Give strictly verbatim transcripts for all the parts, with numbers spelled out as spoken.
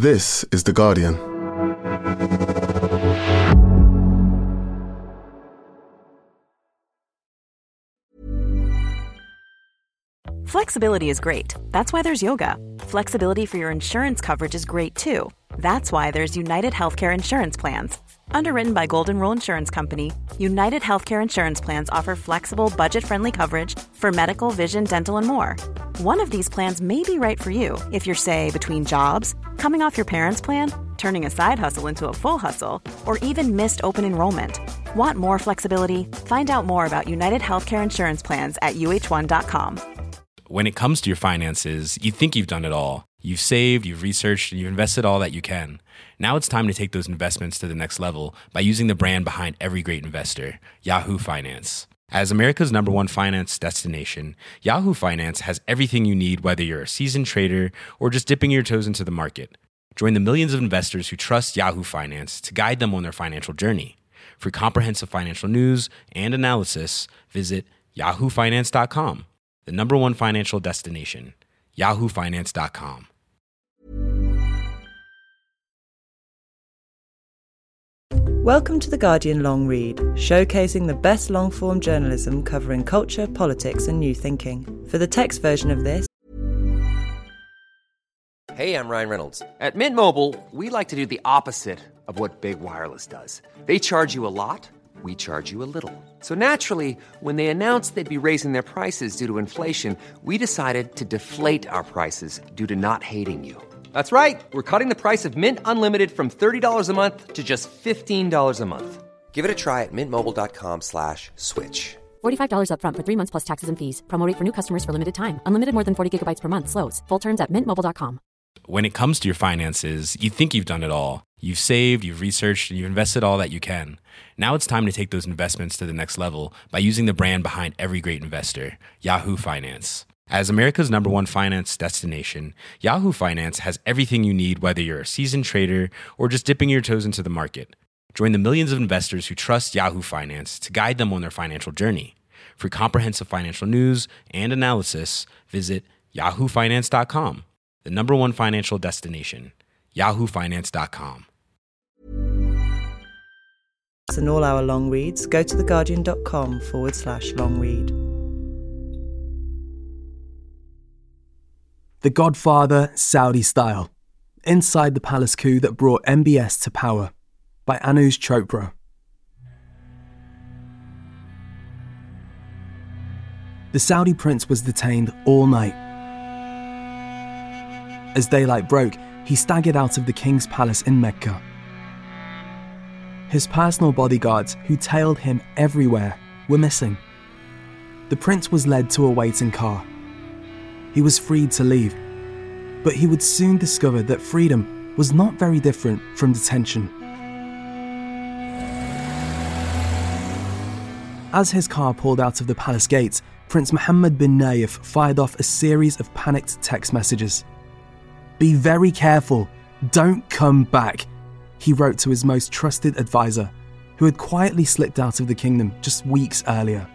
This is The Guardian. Flexibility is great. That's why there's yoga. Flexibility for your insurance coverage is great too. That's why there's United Healthcare Insurance Plans. Underwritten by Golden Rule Insurance Company, United Healthcare Insurance Plans offer flexible, budget-friendly coverage for medical, vision, dental, and more. One of these plans may be right for you if you're, say, between jobs, coming off your parents' plan, turning a side hustle into a full hustle, or even missed open enrollment. Want more flexibility? Find out more about United Healthcare Insurance Plans at U H one dot com. When it comes to your finances, you think you've done it all. You've saved, you've researched, and you've invested all that you can. Now it's time to take those investments to the next level by using the brand behind every great investor, Yahoo Finance. As America's number one finance destination, Yahoo Finance has everything you need, whether you're a seasoned trader or just dipping your toes into the market. Join the millions of investors who trust Yahoo Finance to guide them on their financial journey. For comprehensive financial news and analysis, visit yahoo finance dot com, the number one financial destination, yahoo finance dot com. Welcome to The Guardian Long Read, showcasing the best long-form journalism covering culture, politics and new thinking. For the text version of this... Hey, I'm Ryan Reynolds. At Mint Mobile, we like to do the opposite of what Big Wireless does. They charge you a lot, we charge you a little. So naturally, when they announced they'd be raising their prices due to inflation, we decided to deflate our prices due to not hating you. That's right. We're cutting the price of Mint Unlimited from thirty dollars a month to just fifteen dollars a month. Give it a try at mintmobile.com slash switch. forty-five dollars up front for three months plus taxes and fees. Promo rate for new customers for limited time. Unlimited more than forty gigabytes per month slows. Full terms at mint mobile dot com. When it comes to your finances, you think you've done it all. You've saved, you've researched, and you've invested all that you can. Now it's time to take those investments to the next level by using the brand behind every great investor, Yahoo Finance. As America's number one finance destination, Yahoo Finance has everything you need, whether you're a seasoned trader or just dipping your toes into the market. Join the millions of investors who trust Yahoo Finance to guide them on their financial journey. For comprehensive financial news and analysis, visit yahoo finance dot com, the number one financial destination, yahoo finance dot com. And all our long reads, go to theguardian.com forward slash long read. The Godfather, Saudi Style. Inside the palace coup that brought M B S to power, by Anuj Chopra. The Saudi prince was detained all night. As daylight broke, he staggered out of the king's palace in Mecca. His personal bodyguards, who tailed him everywhere, were missing. The prince was led to a waiting car. He was freed to leave, but he would soon discover that freedom was not very different from detention. As his car pulled out of the palace gates, Prince Mohammed bin Nayef fired off a series of panicked text messages. "Be very careful, don't come back," he wrote to his most trusted advisor, who had quietly slipped out of the kingdom just weeks earlier.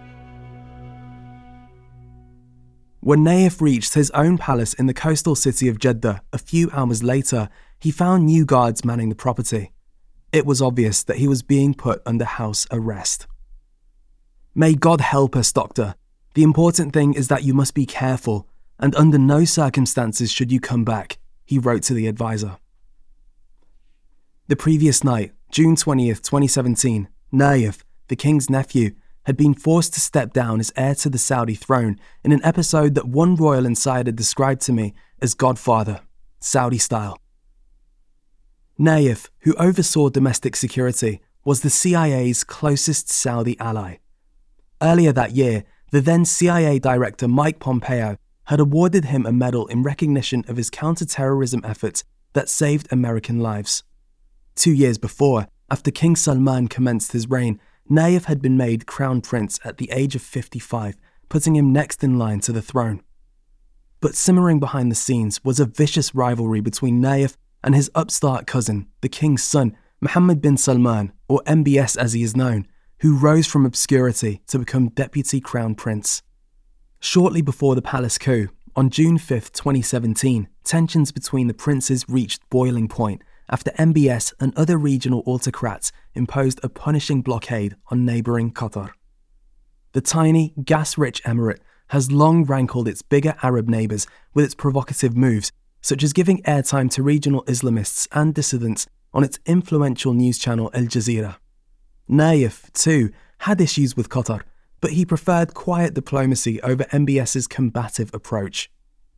When Nayef reached his own palace in the coastal city of Jeddah a few hours later, he found new guards manning the property. It was obvious that he was being put under house arrest. "May God help us, doctor. The important thing is that you must be careful, and under no circumstances should you come back," he wrote to the advisor. The previous night, June twentieth, twenty seventeen, Nayef, the king's nephew, had been forced to step down as heir to the Saudi throne in an episode that one royal insider described to me as Godfather, Saudi style. Nayef, who oversaw domestic security, was the C I A's closest Saudi ally. Earlier that year, the then C I A director Mike Pompeo had awarded him a medal in recognition of his counter-terrorism efforts that saved American lives. Two years before, after King Salman commenced his reign, Nayef had been made crown prince at the age of fifty-five, putting him next in line to the throne. But simmering behind the scenes was a vicious rivalry between Nayef and his upstart cousin, the king's son, Mohammed bin Salman, or M B S as he is known, who rose from obscurity to become deputy crown prince. Shortly before the palace coup, On June fifth, twenty seventeen, tensions between the princes reached boiling point after M B S and other regional autocrats imposed a punishing blockade on neighbouring Qatar. The tiny, gas-rich emirate has long rankled its bigger Arab neighbours with its provocative moves, such as giving airtime to regional Islamists and dissidents on its influential news channel Al Jazeera. Nayef, too, had issues with Qatar, but he preferred quiet diplomacy over MBS's combative approach.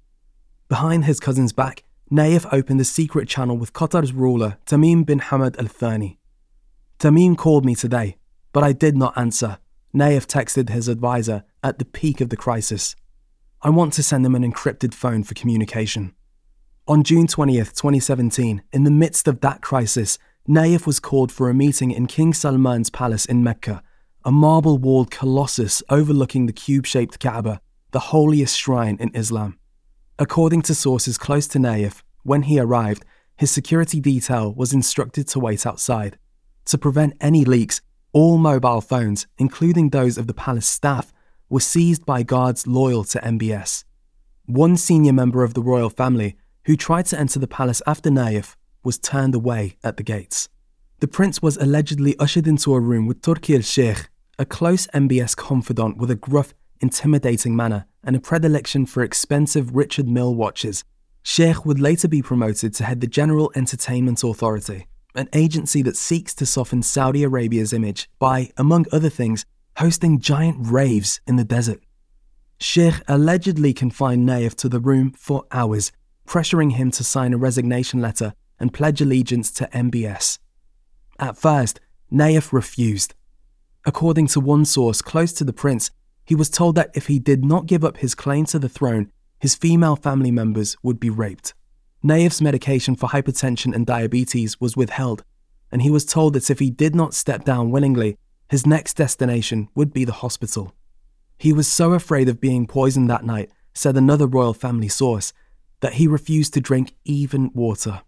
Behind his cousin's back, Nayef opened a secret channel with Qatar's ruler, Tamim bin Hamad Al Thani. Tamim called me today, but I did not answer, Nayef texted his advisor at the peak of the crisis. I want to send him an encrypted phone for communication. On June twentieth, twenty seventeen, in the midst of that crisis, Nayef was called for a meeting in King Salman's palace in Mecca, a marble-walled colossus overlooking the cube-shaped Kaaba, the holiest shrine in Islam. According to sources close to Nayef, when he arrived, his security detail was instructed to wait outside. To prevent any leaks, all mobile phones, including those of the palace staff, were seized by guards loyal to M B S. One senior member of the royal family, who tried to enter the palace after Nayef, was turned away at the gates. The prince was allegedly ushered into a room with Turki al-Sheikh, a close M B S confidant with a gruff, intimidating manner and a predilection for expensive Richard Mille watches. Sheikh would later be promoted to head the General Entertainment Authority, an agency that seeks to soften Saudi Arabia's image by, among other things, hosting giant raves in the desert. Sheikh allegedly confined Nayef to the room for hours, pressuring him to sign a resignation letter and pledge allegiance to M B S. At first, Nayef refused. According to one source close to the prince, he was told that if he did not give up his claim to the throne, his female family members would be raped. Nayef's medication for hypertension and diabetes was withheld, and he was told that if he did not step down willingly, his next destination would be the hospital. He was so afraid of being poisoned that night, said another royal family source, that he refused to drink even water.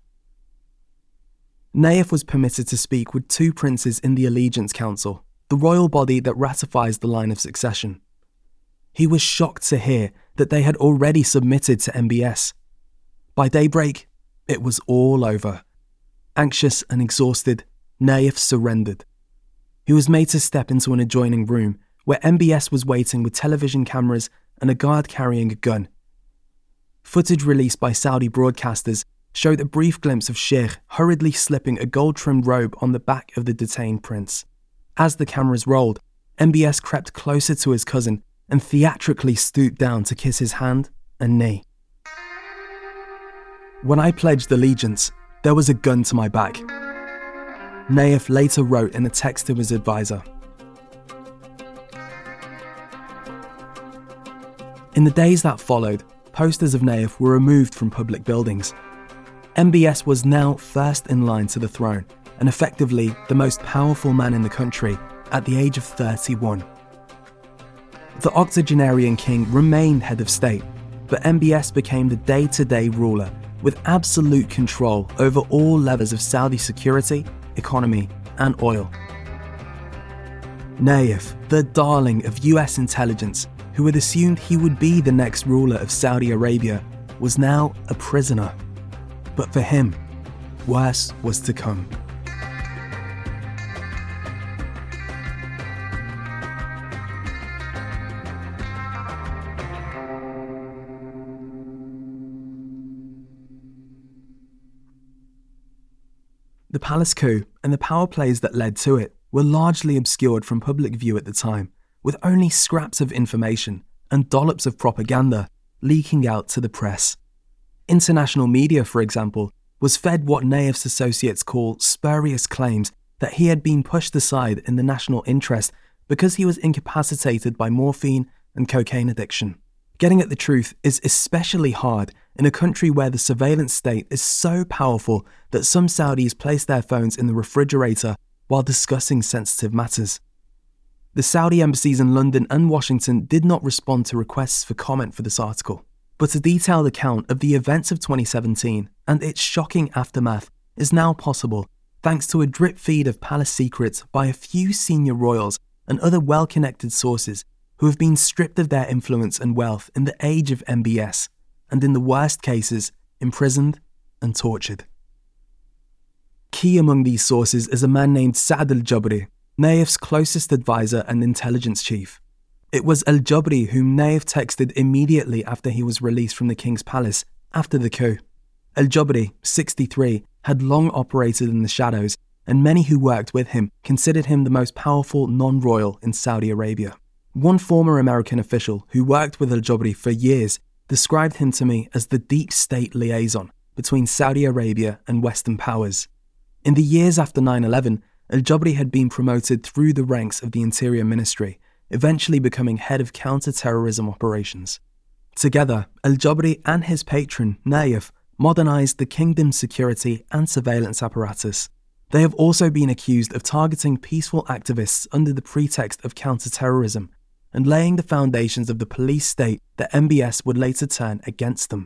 Nayef was permitted to speak with two princes in the Allegiance Council, the royal body that ratifies the line of succession. He was shocked to hear that they had already submitted to M B S. By daybreak, it was all over. Anxious and exhausted, Nayef surrendered. He was made to step into an adjoining room where M B S was waiting with television cameras and a guard carrying a gun. Footage released by Saudi broadcasters showed a brief glimpse of Sheikh hurriedly slipping a gold-trimmed robe on the back of the detained prince. As the cameras rolled, M B S crept closer to his cousin and theatrically stooped down to kiss his hand and knee. When I pledged allegiance, there was a gun to my back. Nayef later wrote in a text to his advisor. In the days that followed, posters of Nayef were removed from public buildings. M B S was now first in line to the throne and effectively the most powerful man in the country at the age of thirty-one. The octogenarian king remained head of state, but M B S became the day-to-day ruler with absolute control over all levels of Saudi security, economy, and oil. Nayef, the darling of U S intelligence, who had assumed he would be the next ruler of Saudi Arabia, was now a prisoner. But for him, worse was to come. The palace coup and the power plays that led to it were largely obscured from public view at the time, with only scraps of information and dollops of propaganda leaking out to the press. International media, for example, was fed what Nayef's associates call spurious claims that he had been pushed aside in the national interest because he was incapacitated by morphine and cocaine addiction. Getting at the truth is especially hard in a country where the surveillance state is so powerful that some Saudis place their phones in the refrigerator while discussing sensitive matters. The Saudi embassies in London and Washington did not respond to requests for comment for this article, but a detailed account of the events of twenty seventeen and its shocking aftermath is now possible thanks to a drip feed of palace secrets by a few senior royals and other well-connected sources who have been stripped of their influence and wealth in the age of M B S and in the worst cases, imprisoned and tortured. Key among these sources is a man named Saad al-Jabri, Naif's closest advisor and intelligence chief. It was al-Jabri whom Naif texted immediately after he was released from the king's palace after the coup. Al-Jabri, sixty-three, had long operated in the shadows, and many who worked with him considered him the most powerful non-royal in Saudi Arabia. One former American official who worked with al-Jabri for years described him to me as the deep state liaison between Saudi Arabia and Western powers. In the years after nine eleven, al-Jabri had been promoted through the ranks of the Interior Ministry, eventually becoming head of counter-terrorism operations. Together, al-Jabri and his patron, Naif, modernized the kingdom's security and surveillance apparatus. They have also been accused of targeting peaceful activists under the pretext of counter-terrorism and laying the foundations of the police state that M B S would later turn against them.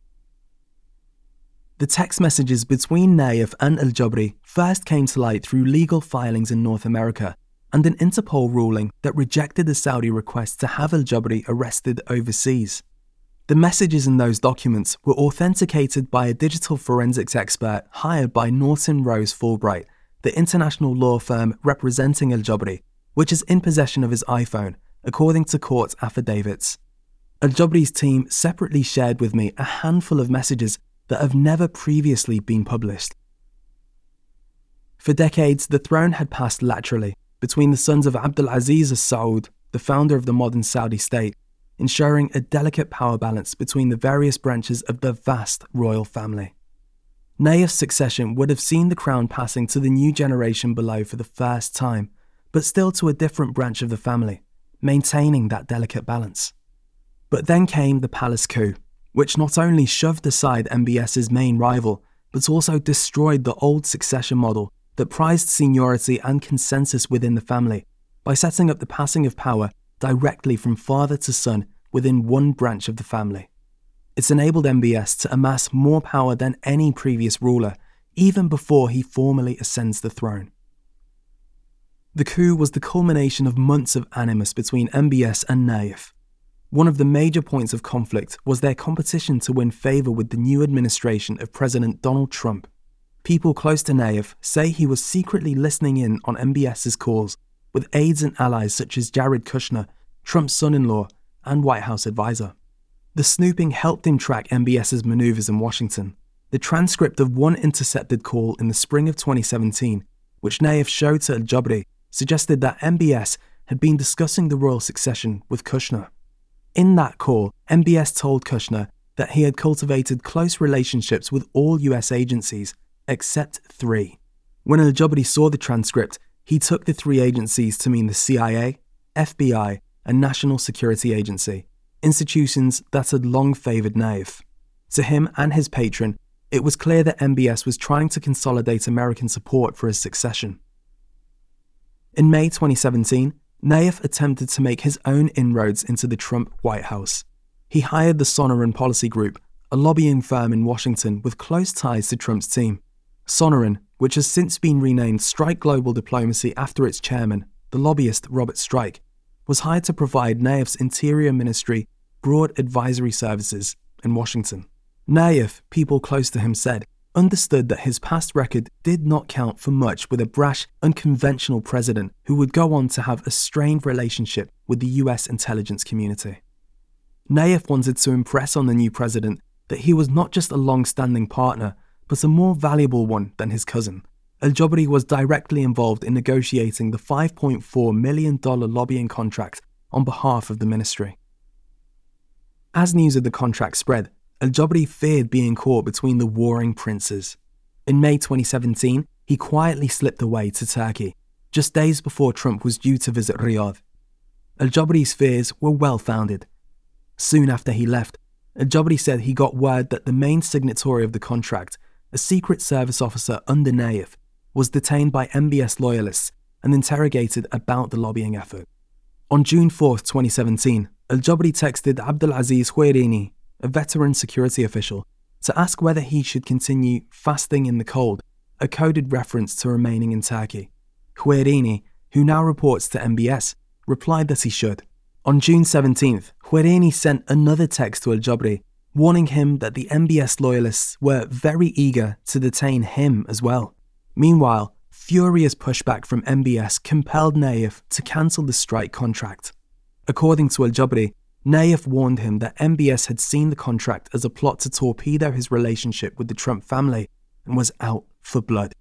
The text messages between Naif and al-Jabri first came to light through legal filings in North America and an Interpol ruling that rejected the Saudi request to have al-Jabri arrested overseas. The messages in those documents were authenticated by a digital forensics expert hired by Norton Rose Fulbright, the international law firm representing al-Jabri, which is in possession of his iPhone, according to court affidavits. Al-Jabri's team separately shared with me a handful of messages that have never previously been published. For decades, the throne had passed laterally between the sons of Abdulaziz al-Saud, the founder of the modern Saudi state, ensuring a delicate power balance between the various branches of the vast royal family. Naif's succession would have seen the crown passing to the new generation below for the first time, but still to a different branch of the family, maintaining that delicate balance. But then came the palace coup, which not only shoved aside M B S's main rival, but also destroyed the old succession model that prized seniority and consensus within the family by setting up the passing of power directly from father to son within one branch of the family. It's enabled M B S to amass more power than any previous ruler, even before he formally ascends the throne. The coup was the culmination of months of animus between M B S and Naif. One of the major points of conflict was their competition to win favour with the new administration of President Donald Trump. People close to Naif say he was secretly listening in on M B S's calls with aides and allies such as Jared Kushner, Trump's son-in-law, and White House advisor. The snooping helped him track M B S's manoeuvres in Washington. The transcript of one intercepted call in the spring of twenty seventeen, which Naif showed to al-Jabri, suggested that M B S had been discussing the royal succession with Kushner. In that call, M B S told Kushner that he had cultivated close relationships with all U S agencies, except three. When al-Jabri saw the transcript, he took the three agencies to mean the C I A, F B I, and National Security Agency, institutions that had long favoured Naif. To him and his patron, it was clear that M B S was trying to consolidate American support for his succession. In May twenty seventeen, Naif attempted to make his own inroads into the Trump White House. He hired the Sonoran Policy Group, a lobbying firm in Washington with close ties to Trump's team. Sonoran, which has since been renamed Strike Global Diplomacy after its chairman, the lobbyist Robert Strike, was hired to provide Naif's Interior Ministry broad advisory services in Washington. Naif, people close to him said, understood that his past record did not count for much with a brash, unconventional president who would go on to have a strained relationship with the U S intelligence community. Naif wanted to impress on the new president that he was not just a long-standing partner, but a more valuable one than his cousin. Al-Jabri was directly involved in negotiating the five point four million dollars lobbying contract on behalf of the ministry. As news of the contract spread, Al-Jabri feared being caught between the warring princes. In May twenty seventeen, he quietly slipped away to Turkey, just days before Trump was due to visit Riyadh. Al-Jabri's fears were well-founded. Soon after he left, Al-Jabri said he got word that the main signatory of the contract, a Secret Service officer under Naif, was detained by M B S loyalists and interrogated about the lobbying effort. On June fourth, twenty seventeen, Al-Jabri texted Abdulaziz Khweirini, a veteran security official, to ask whether he should continue fasting in the cold, a coded reference to remaining in Turkey. Khweirini, who now reports to M B S, replied that he should. On June seventeenth, Khweirini sent another text to Al-Jabri, warning him that the M B S loyalists were very eager to detain him as well. Meanwhile, furious pushback from M B S compelled Nayef to cancel the strike contract. According to Al-Jabri, Nayef warned him that M B S had seen the contract as a plot to torpedo his relationship with the Trump family and was out for blood.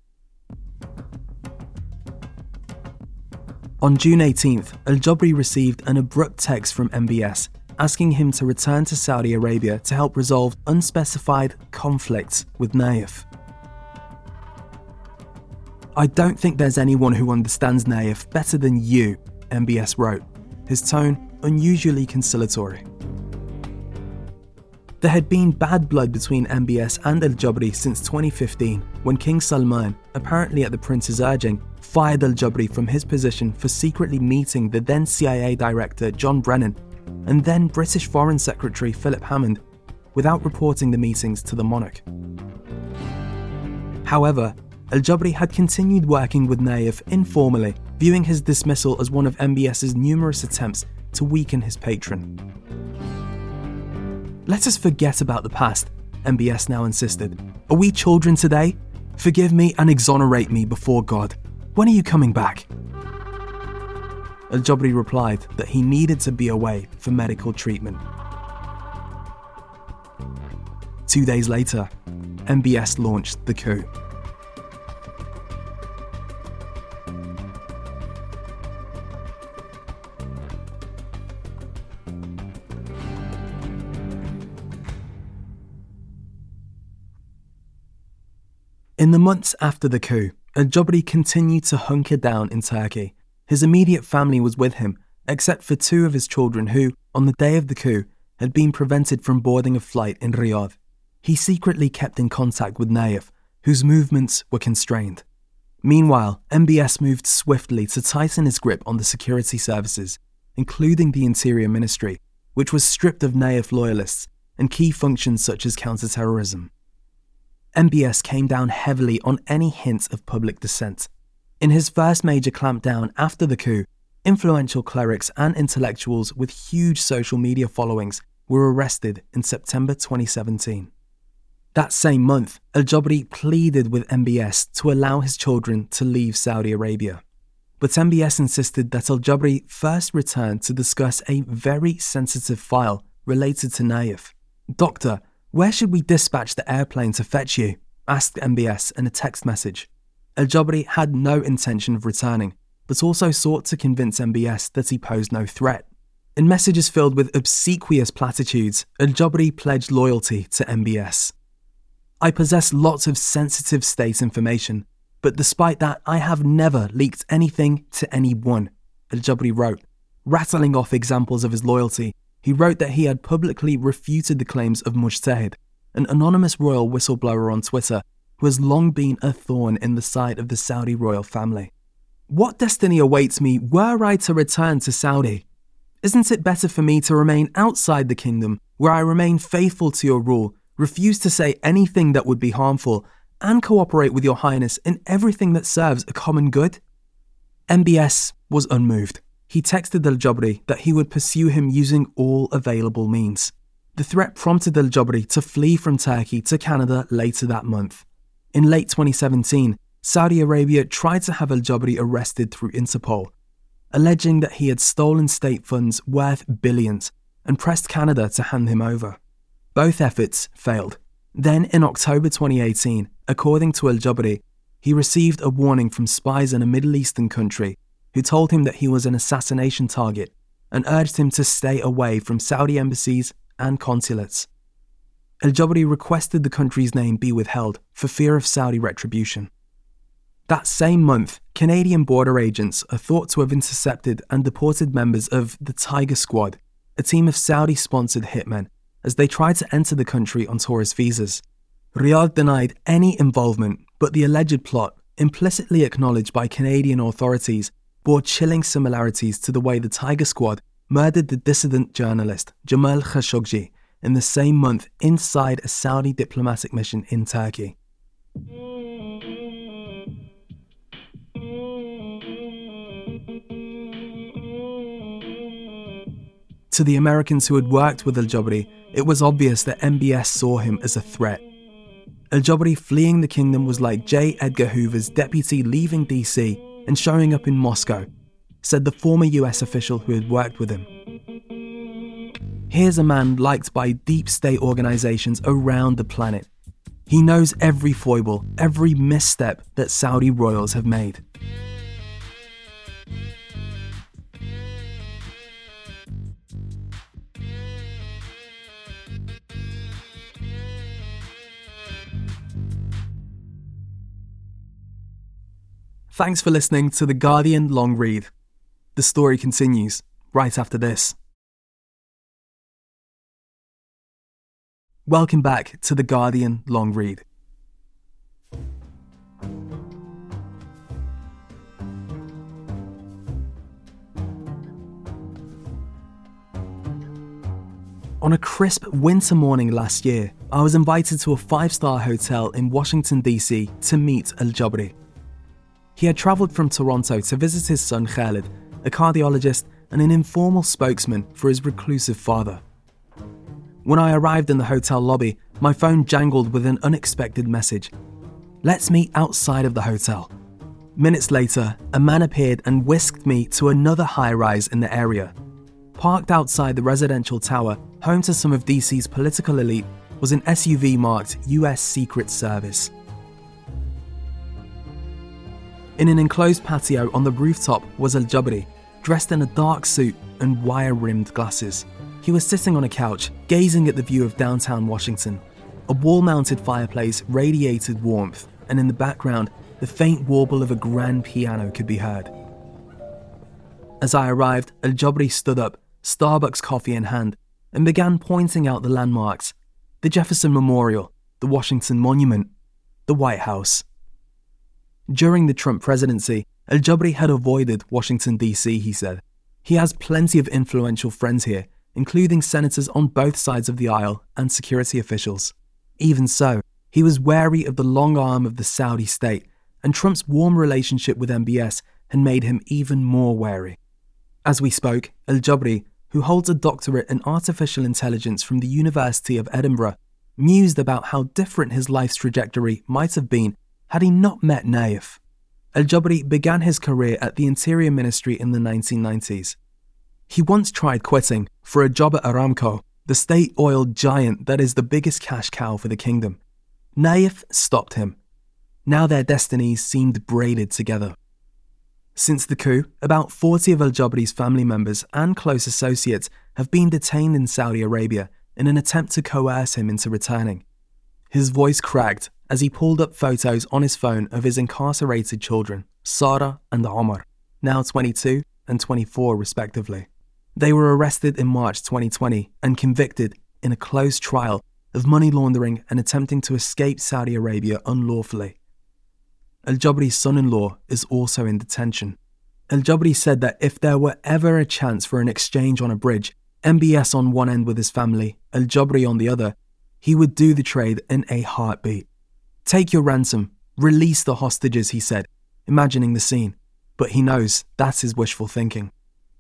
On June eighteenth, Al-Jabri received an abrupt text from M B S asking him to return to Saudi Arabia to help resolve unspecified conflicts with Nayef. "I don't think there's anyone who understands Nayef better than you," M B S wrote, his tone unusually conciliatory. There had been bad blood between M B S and Al-Jabri since twenty fifteen, when King Salman, apparently at the prince's urging, fired Al-Jabri from his position for secretly meeting the then C I A director John Brennan and then British Foreign Secretary Philip Hammond without reporting the meetings to the monarch. However, Al-Jabri had continued working with Nayef informally, viewing his dismissal as one of MBS's numerous attempts to weaken his patron. "Let us forget about the past," M B S now insisted. "Are we children today? Forgive me and exonerate me before God. When are you coming back?" Al-Jabri replied that he needed to be away for medical treatment. Two days later, M B S launched the coup. In the months after the coup, Al-Jabri continued to hunker down in Turkey. His immediate family was with him, except for two of his children who, on the day of the coup, had been prevented from boarding a flight in Riyadh. He secretly kept in contact with Nayef, whose movements were constrained. Meanwhile, M B S moved swiftly to tighten his grip on the security services, including the Interior Ministry, which was stripped of Nayef loyalists and key functions such as counter-terrorism. M B S came down heavily on any hint of public dissent. In his first major clampdown after the coup, influential clerics and intellectuals with huge social media followings were arrested in September twenty seventeen. That same month, Al-Jabri pleaded with M B S to allow his children to leave Saudi Arabia. But M B S insisted that Al-Jabri first return to discuss a very sensitive file related to Nayef. "Doctor, where should we dispatch the airplane to fetch you?" asked M B S in a text message. Al-Jabri had no intention of returning, but also sought to convince M B S that he posed no threat. In messages filled with obsequious platitudes, Al-Jabri pledged loyalty to M B S. "I possess lots of sensitive state information, but despite that, I have never leaked anything to anyone," Al-Jabri wrote. Rattling off examples of his loyalty, he wrote that he had publicly refuted the claims of Mujtahid, an anonymous royal whistleblower on Twitter who has long been a thorn in the side of the Saudi royal family. "What destiny awaits me were I to return to Saudi? Isn't it better for me to remain outside the kingdom, where I remain faithful to your rule, refuse to say anything that would be harmful, and cooperate with your highness in everything that serves a common good?" M B S was unmoved. He texted Al-Jabri that he would pursue him using all available means. The threat prompted Al-Jabri to flee from Turkey to Canada later that month. In late twenty seventeen, Saudi Arabia tried to have Al-Jabri arrested through Interpol, alleging that he had stolen state funds worth billions and pressed Canada to hand him over. Both efforts failed. Then in October twenty eighteen, according to Al-Jabri, he received a warning from spies in a Middle Eastern country who told him that he was an assassination target and urged him to stay away from Saudi embassies and consulates. Al-Jabri requested the country's name be withheld for fear of Saudi retribution. That same month, Canadian border agents are thought to have intercepted and deported members of the Tiger Squad, a team of Saudi-sponsored hitmen, as they tried to enter the country on tourist visas. Riyadh denied any involvement, but the alleged plot, implicitly acknowledged by Canadian authorities, bore chilling similarities to the way the Tiger Squad murdered the dissident journalist Jamal Khashoggi in the same month inside a Saudi diplomatic mission in Turkey. To the Americans who had worked with Al-Jabri, it was obvious that M B S saw him as a threat. Al-Jabri fleeing the kingdom was like J. Edgar Hoover's deputy leaving D C and showing up in Moscow, said the former U S official who had worked with him. Here's a man liked by deep state organizations around the planet. He knows every foible, every misstep that Saudi royals have made. Thanks for listening to The Guardian Long Read. The story continues right after this. Welcome back to The Guardian Long Read. On a crisp winter morning last year, I was invited to a five-star hotel in Washington, D C to meet Al-Jabri. He had travelled from Toronto to visit his son Khalid, a cardiologist and an informal spokesman for his reclusive father. When I arrived in the hotel lobby, my phone jangled with an unexpected message. Let's meet outside of the hotel. Minutes later, a man appeared and whisked me to another high-rise in the area. Parked outside the residential tower, home to some of D C's political elite, was an S U V marked U S Secret Service. In an enclosed patio on the rooftop was Al-Jabri, dressed in a dark suit and wire-rimmed glasses. He was sitting on a couch, gazing at the view of downtown Washington. A wall-mounted fireplace radiated warmth, and in the background, the faint warble of a grand piano could be heard. As I arrived, Al-Jabri stood up, Starbucks coffee in hand, and began pointing out the landmarks: the Jefferson Memorial, the Washington Monument, the White House. During the Trump presidency, Al-Jabri had avoided Washington, D C, he said. He has plenty of influential friends here, including senators on both sides of the aisle and security officials. Even so, he was wary of the long arm of the Saudi state, and Trump's warm relationship with M B S had made him even more wary. As we spoke, Al-Jabri, who holds a doctorate in artificial intelligence from the University of Edinburgh, mused about how different his life's trajectory might have been had he not met Naif. Al-Jabri began his career at the Interior Ministry in the nineteen nineties. He once tried quitting for a job at Aramco, the state oil giant that is the biggest cash cow for the kingdom. Naif stopped him. Now their destinies seemed braided together. Since the coup, about forty of Al-Jabri's family members and close associates have been detained in Saudi Arabia in an attempt to coerce him into returning. His voice cracked as he pulled up photos on his phone of his incarcerated children, Sarah and Omar, now twenty-two and twenty-four respectively. They were arrested in March twenty twenty and convicted in a closed trial of money laundering and attempting to escape Saudi Arabia unlawfully. Al-Jabri's son-in-law is also in detention. Al-Jabri said that if there were ever a chance for an exchange on a bridge, M B S on one end with his family, Al-Jabri on the other, he would do the trade in a heartbeat. Take your ransom, release the hostages, he said, imagining the scene, but he knows that's his wishful thinking.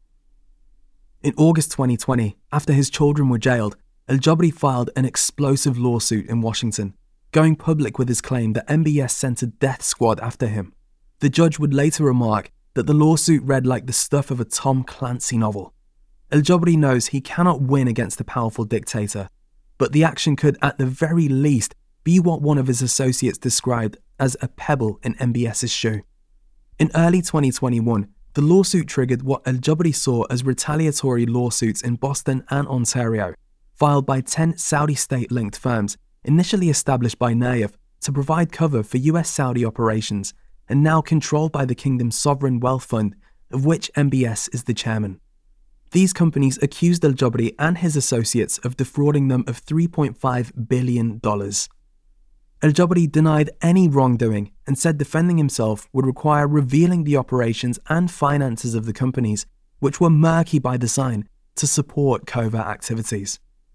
In August twenty twenty, after his children were jailed, Al-Jabri filed an explosive lawsuit in Washington, going public with his claim that M B S sent a death squad after him. The judge would later remark that the lawsuit read like the stuff of a Tom Clancy novel. Al-Jabri knows he cannot win against a powerful dictator, but the action could at the very least be what one of his associates described as a pebble in M B S's shoe. In early twenty twenty-one, the lawsuit triggered what Al-Jabri saw as retaliatory lawsuits in Boston and Ontario, filed by ten Saudi state-linked firms initially established by Naif to provide cover for U S Saudi operations and now controlled by the kingdom's sovereign wealth fund, of which M B S is the chairman. These companies accused Al-Jabri and his associates of defrauding them of three point five billion dollars. Al-Jabri denied any wrongdoing and said defending himself would require revealing the operations and finances of the companies, which were murky by design, to support covert activities.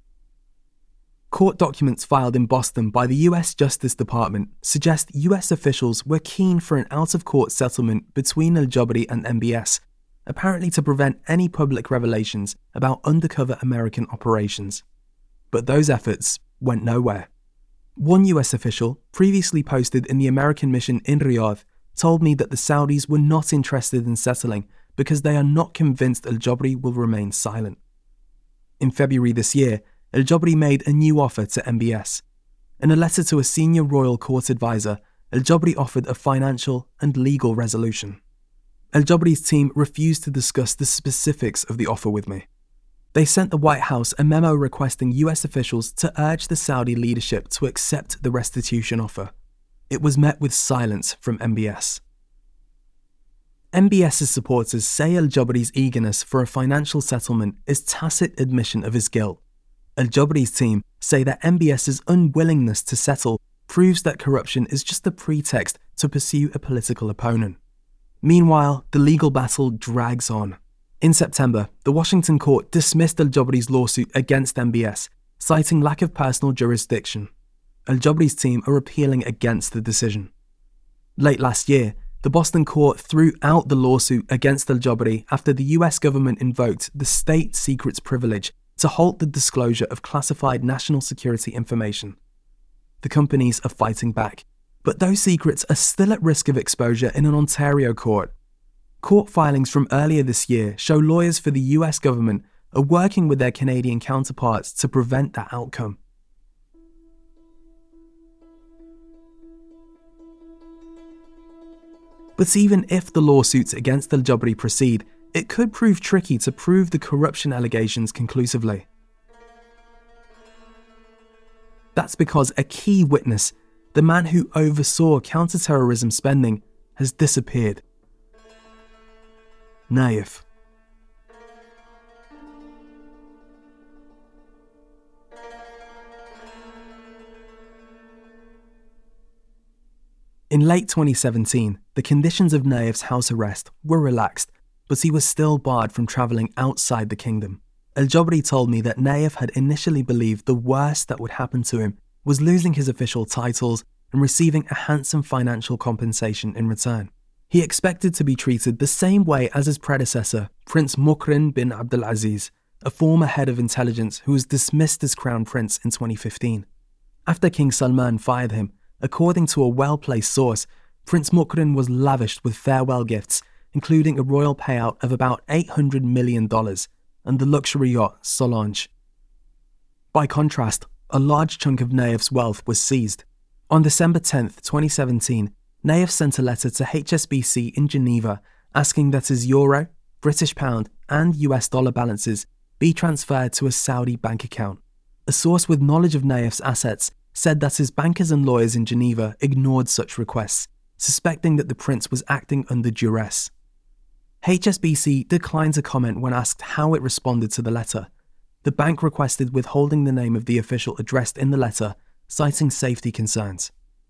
Court documents filed in Boston by the U S Justice Department suggest U S officials were keen for an out-of-court settlement between Al-Jabri and M B S, apparently to prevent any public revelations about undercover American operations. But those efforts went nowhere. One U S official, previously posted in the American mission in Riyadh, told me that the Saudis were not interested in settling because they are not convinced Al-Jabri will remain silent. In February this year, Al-Jabri made a new offer to M B S. In a letter to a senior royal court advisor, Al-Jabri offered a financial and legal resolution. Al-Jabri's team refused to discuss the specifics of the offer with me. They sent the White House a memo requesting U S officials to urge the Saudi leadership to accept the restitution offer. It was met with silence from M B S. MBS's supporters say Al-Jabri's eagerness for a financial settlement is tacit admission of his guilt. Al-Jabri's team say that MBS's unwillingness to settle proves that corruption is just a pretext to pursue a political opponent. Meanwhile, the legal battle drags on. In September, the Washington court dismissed Al-Jabri's lawsuit against M B S, citing lack of personal jurisdiction. Al-Jabri's team are appealing against the decision. Late last year, the Boston court threw out the lawsuit against Al-Jabri after the U S government invoked the state secrets privilege to halt the disclosure of classified national security information. The companies are fighting back, but those secrets are still at risk of exposure in an Ontario court. Court filings from earlier this year show lawyers for the U S government are working with their Canadian counterparts to prevent that outcome. But even if the lawsuits against Al-Jabri proceed, it could prove tricky to prove the corruption allegations conclusively. That's because a key witness, the man who oversaw counter-terrorism spending, has disappeared. Naif. In late twenty seventeen, the conditions of Naif's house arrest were relaxed, but he was still barred from travelling outside the kingdom. Al-Jabri told me that Naif had initially believed the worst that would happen to him was losing his official titles and receiving a handsome financial compensation in return. He expected to be treated the same way as his predecessor, Prince Mukrin bin Abdulaziz, a former head of intelligence who was dismissed as crown prince in twenty fifteen. After King Salman fired him, according to a well-placed source, Prince Mukrin was lavished with farewell gifts, including a royal payout of about eight hundred million dollars and the luxury yacht Solange. By contrast, a large chunk of Naif's wealth was seized. On December tenth, twenty seventeen, Naif sent a letter to H S B C in Geneva asking that his euro, British pound and U S dollar balances be transferred to a Saudi bank account. A source with knowledge of Naif's assets said that his bankers and lawyers in Geneva ignored such requests, suspecting that the prince was acting under duress. H S B C declined to comment when asked how it responded to the letter. The bank requested withholding the name of the official addressed in the letter, citing safety concerns.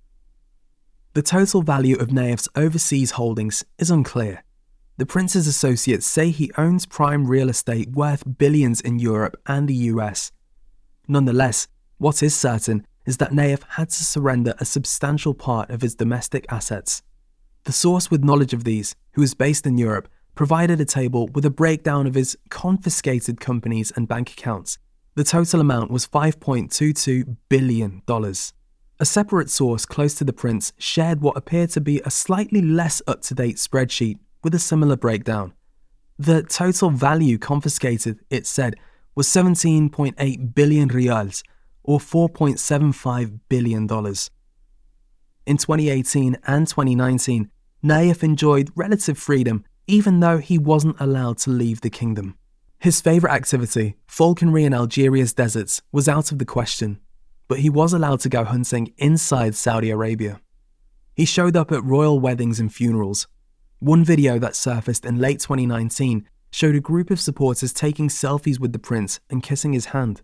The total value of Naif's overseas holdings is unclear. The prince's associates say he owns prime real estate worth billions in Europe and the U S. Nonetheless, what is certain is that Naif had to surrender a substantial part of his domestic assets. The source with knowledge of these, who is based in Europe, provided a table with a breakdown of his confiscated companies and bank accounts. The total amount was five point two two billion dollars. A separate source close to the prince shared what appeared to be a slightly less up-to-date spreadsheet with a similar breakdown. The total value confiscated, it said, was seventeen point eight billion rials, or four point seven five billion dollars. In twenty eighteen and twenty nineteen, Naif enjoyed relative freedom even though he wasn't allowed to leave the kingdom. His favourite activity, falconry in Algeria's deserts, was out of the question, but he was allowed to go hunting inside Saudi Arabia. He showed up at royal weddings and funerals. One video that surfaced in late twenty nineteen showed a group of supporters taking selfies with the prince and kissing his hand.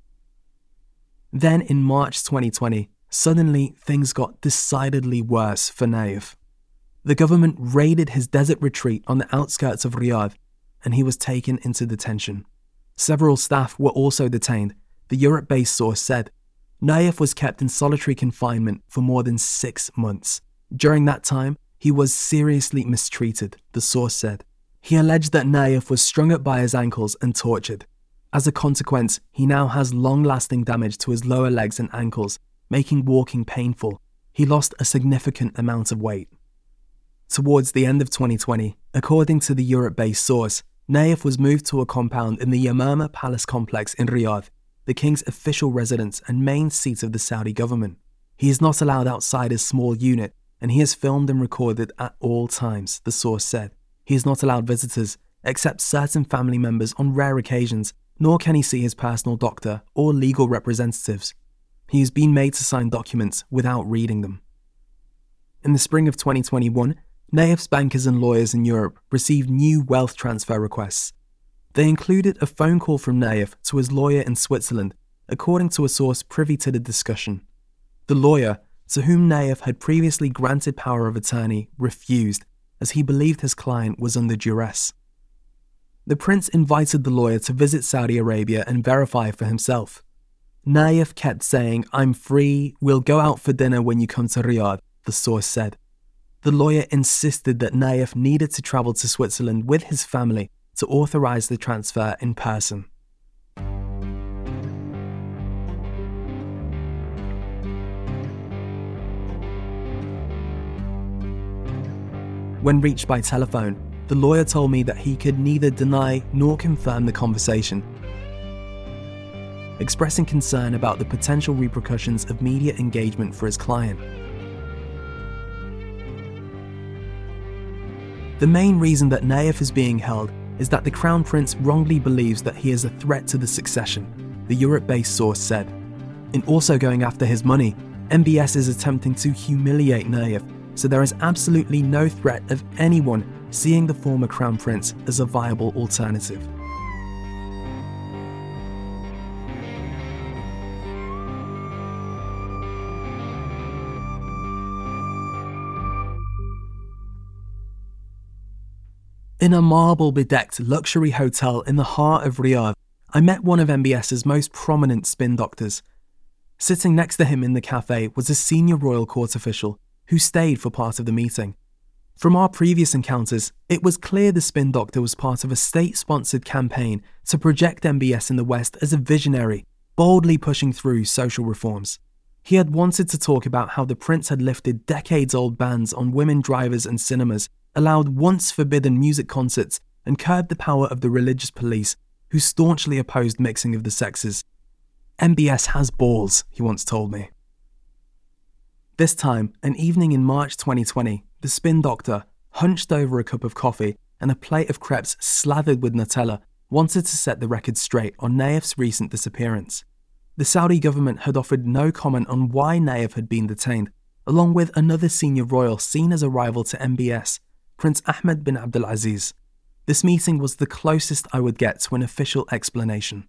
Then in March twenty twenty, suddenly things got decidedly worse for Naif. The government raided his desert retreat on the outskirts of Riyadh, and he was taken into detention. Several staff were also detained, the Europe-based source said. Naif was kept in solitary confinement for more than six months. During that time, he was seriously mistreated, the source said. He alleged that Nayef was strung up by his ankles and tortured. As a consequence, he now has long-lasting damage to his lower legs and ankles, making walking painful. He lost a significant amount of weight. Towards the end of twenty twenty, according to the Europe-based source, Nayef was moved to a compound in the Yamama Palace complex in Riyadh, the king's official residence and main seat of the Saudi government. He is not allowed outside his small unit, and he is filmed and recorded at all times, the source said. He is not allowed visitors, except certain family members on rare occasions, nor can he see his personal doctor or legal representatives. He has been made to sign documents without reading them. In the spring of twenty twenty-one, Nayef's bankers and lawyers in Europe received new wealth transfer requests. They included a phone call from Nayef to his lawyer in Switzerland, according to a source privy to the discussion. The lawyer, to whom Nayef had previously granted power of attorney, refused, as he believed his client was under duress. The prince invited the lawyer to visit Saudi Arabia and verify for himself. Nayef kept saying, "I'm free, we'll go out for dinner when you come to Riyadh," the source said. The lawyer insisted that Nayef needed to travel to Switzerland with his family to authorize the transfer in person. When reached by telephone, the lawyer told me that he could neither deny nor confirm the conversation, expressing concern about the potential repercussions of media engagement for his client. The main reason that Nayef is being held is that the Crown Prince wrongly believes that he is a threat to the succession, the Europe-based source said. In also going after his money, M B S is attempting to humiliate Nayef, so there is absolutely no threat of anyone seeing the former Crown Prince as a viable alternative. In a marble-bedecked luxury hotel in the heart of Riyadh, I met one of MBS's most prominent spin doctors. Sitting next to him in the cafe was a senior royal court official who stayed for part of the meeting. From our previous encounters, it was clear the spin doctor was part of a state-sponsored campaign to project M B S in the West as a visionary, boldly pushing through social reforms. He had wanted to talk about how the prince had lifted decades-old bans on women drivers and cinemas, allowed once-forbidden music concerts, and curbed the power of the religious police, who staunchly opposed mixing of the sexes. M B S has balls, he once told me. This time, an evening in March twenty twenty, the spin doctor, hunched over a cup of coffee and a plate of crepes slathered with Nutella, wanted to set the record straight on Nayef's recent disappearance. The Saudi government had offered no comment on why Nayef had been detained, along with another senior royal seen as a rival to M B S, Prince Ahmed bin Abdulaziz. This meeting was the closest I would get to an official explanation.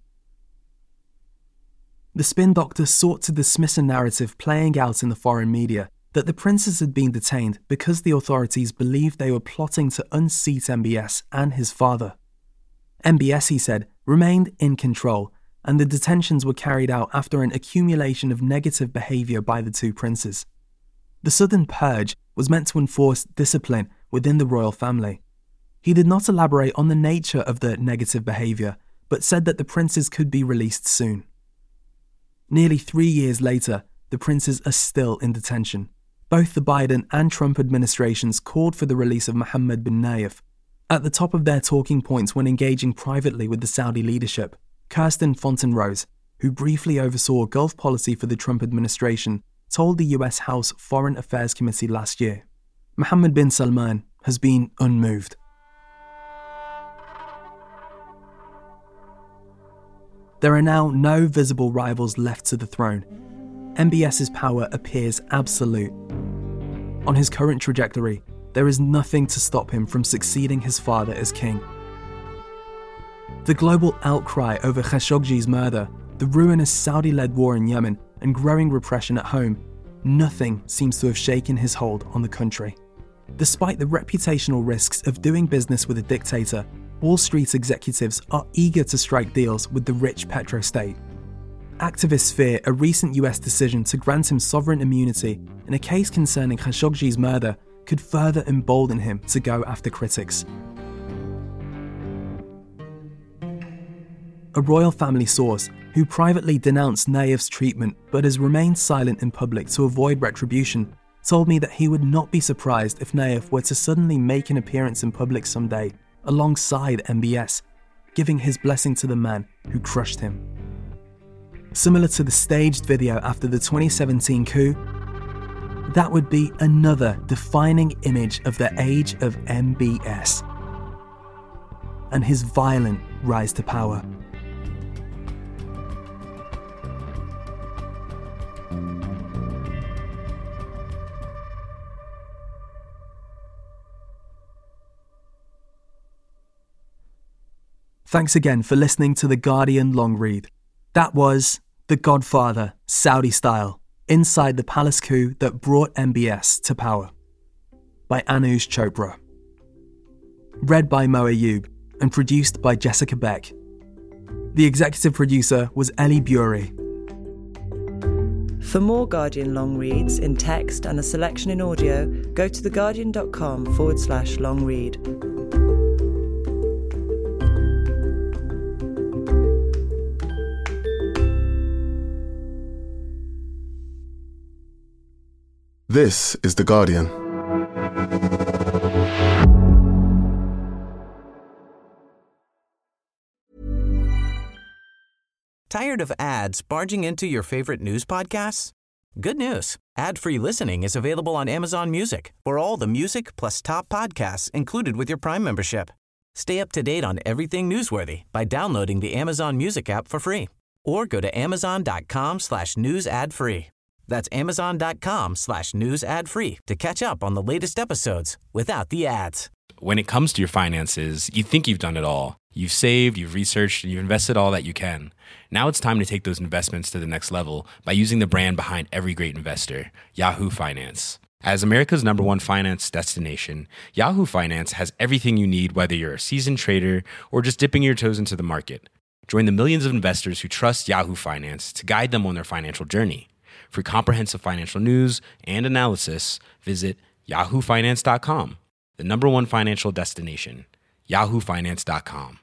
The spin doctor sought to dismiss a narrative playing out in the foreign media that the princes had been detained because the authorities believed they were plotting to unseat M B S and his father. M B S, he said, remained in control, and the detentions were carried out after an accumulation of negative behaviour by the two princes. The Southern Purge was meant to enforce discipline within the royal family. He did not elaborate on the nature of the negative behaviour, but said that the princes could be released soon. Nearly three years later, the princes are still in detention. Both the Biden and Trump administrations called for the release of Mohammed bin Nayef. At the top of their talking points when engaging privately with the Saudi leadership, Kirsten Fontenrose, who briefly oversaw Gulf policy for the Trump administration, told the U S House Foreign Affairs Committee last year, Mohammed bin Salman has been unmoved. There are now no visible rivals left to the throne. MBS's power appears absolute. On his current trajectory, there is nothing to stop him from succeeding his father as king. The global outcry over Khashoggi's murder, the ruinous Saudi-led war in Yemen, and growing repression at home, nothing seems to have shaken his hold on the country. Despite the reputational risks of doing business with a dictator, Wall Street executives are eager to strike deals with the rich petrostate. Activists fear a recent U S decision to grant him sovereign immunity in a case concerning Khashoggi's murder could further embolden him to go after critics. a royal family source who privately denounced Naif's treatment but has remained silent in public to avoid retribution, told me that he would not be surprised if Naif were to suddenly make an appearance in public someday alongside M B S, giving his blessing to the man who crushed him. Similar to the staged video after the twenty seventeen coup, that would be another defining image of the age of M B S and his violent rise to power. Thanks again for listening to The Guardian Long Read. That was The Godfather, Saudi Style, Inside the Palace Coup That Brought M B S to Power, by Anuj Chopra. Read by Mo Ayub and produced by Jessica Beck. The executive producer was Ellie Bury. For more Guardian long reads in text and a selection in audio, go to theguardian.com forward slash long read. This is The Guardian. Tired of ads barging into your favorite news podcasts? Good news. Ad-free listening is available on Amazon Music for all the music plus top podcasts included with your Prime membership. Stay up to date on everything newsworthy by downloading the Amazon Music app for free or go to amazon.com slash news ad free. That's amazon.com slash news ad free to catch up on the latest episodes without the ads. When it comes to your finances, you think you've done it all. You've saved, you've researched, and you've invested all that you can. Now it's time to take those investments to the next level by using the brand behind every great investor, Yahoo Finance. As America's number one finance destination, Yahoo Finance has everything you need, whether you're a seasoned trader or just dipping your toes into the market. Join the millions of investors who trust Yahoo Finance to guide them on their financial journey. For comprehensive financial news and analysis, visit yahoo finance dot com, the number one financial destination, yahoo finance dot com.